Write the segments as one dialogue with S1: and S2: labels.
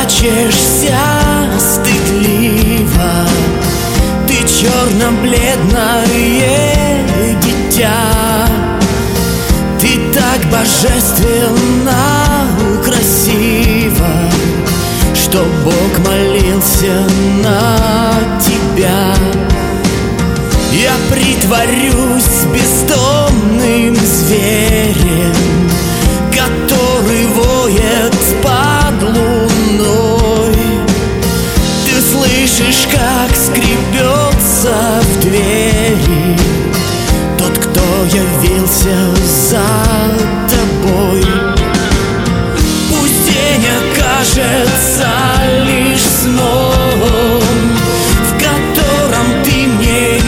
S1: прячешься стыдливо, ты черно-бледное дитя. Ты так божественно красива, что Бог молился на тебя. Я притворюсь бездомным зверем, который воет под луной. Ты слышишь, как скребется в двери тот, кто явился за тобой. Пусть день окажется лишь сном, в котором ты мне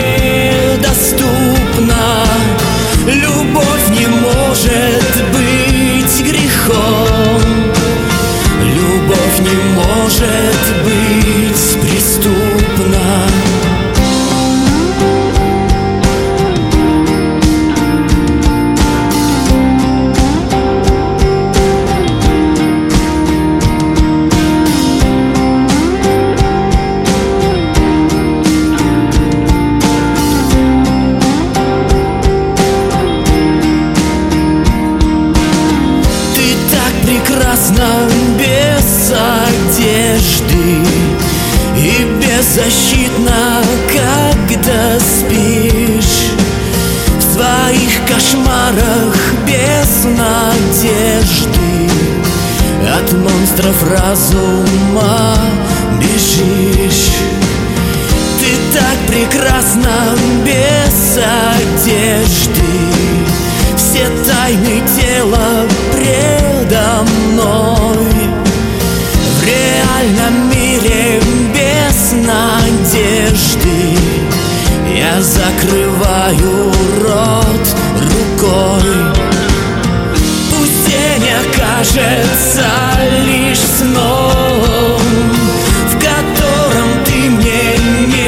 S1: недоступна. Любовь не может быть грехом, любовь не может быть преступна. Прекрасна без одежды и беззащитна, когда спишь. В своих кошмарах без надежды от монстров разума бежишь. Ты так прекрасна без одежды, все тайны тела предо мной. В реальном мире без надежды я закрываю рот рукой. Пусть день окажется лишь сном, в котором ты мне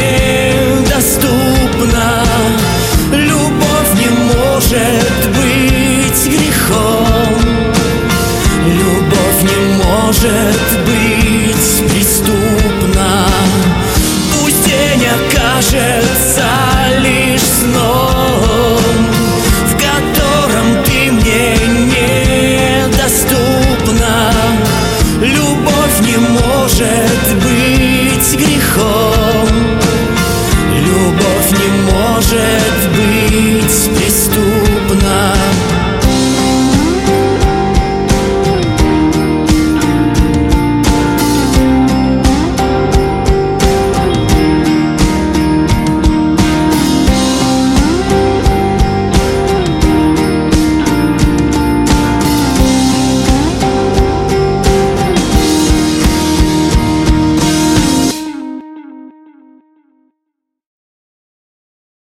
S1: недоступна. Любовь не может быть грехом, любовь не может быть преступна. Пусть день окажется лишь сном, в котором ты мне недоступна. Любовь не может быть